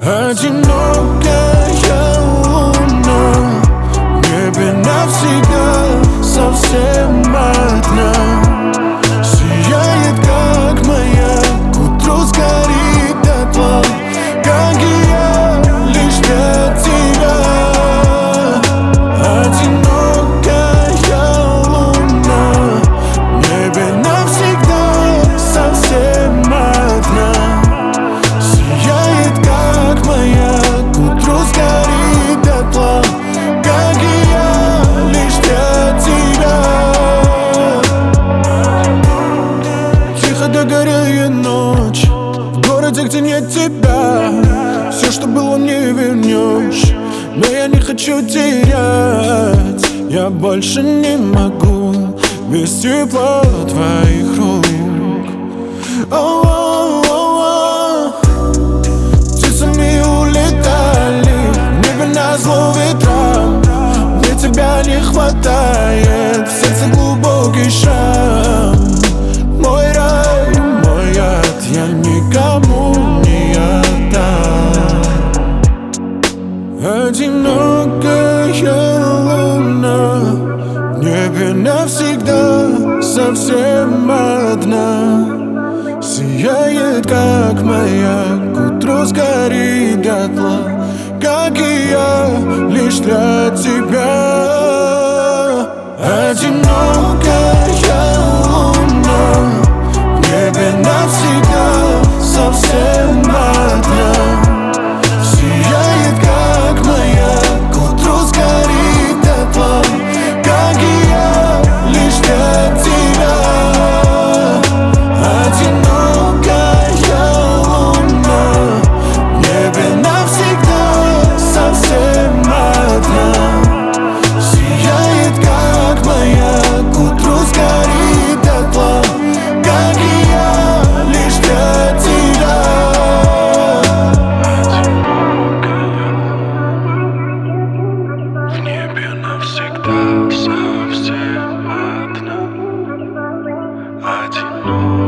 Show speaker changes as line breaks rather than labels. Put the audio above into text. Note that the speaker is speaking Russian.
Одинокая луна в небе навсегда, совсем одна. Сияет, как маяк, к утру сгорит дотла, как и я, лишь для тебя. Одинокая луна в небе навсегда, совсем одна. Сияет, как маяк, к утру сгорит дотла, как и я, лишь для тебя. Тихо догоряет ночь в городе, где нет тебя. Все, что было, не вернешь, но я не хочу терять. Я больше не могу без тепла твоих рук. Птицами улетали в небе назло ветрам. Мне тебя не хватает, в сердце глубокий шрам. Мой рай, мой ад, я никому не отдам. Одинокая луна в небе навсегда, совсем одна. Сияет, как маяк, к утру сгорит дотла, как и я, лишь для тебя. Одинокая луна в небе навсегда, совсем одна. Сияет, как маяк, к утру сгорит дотла, как и я, лишь для тебя. Одинокая луна в небе навсегда, совсем одна. Сияет, как маяк, к утру сгорит дотла, как и я, лишь для тебя.
В небе навсегда, совсем одна. Одинокая.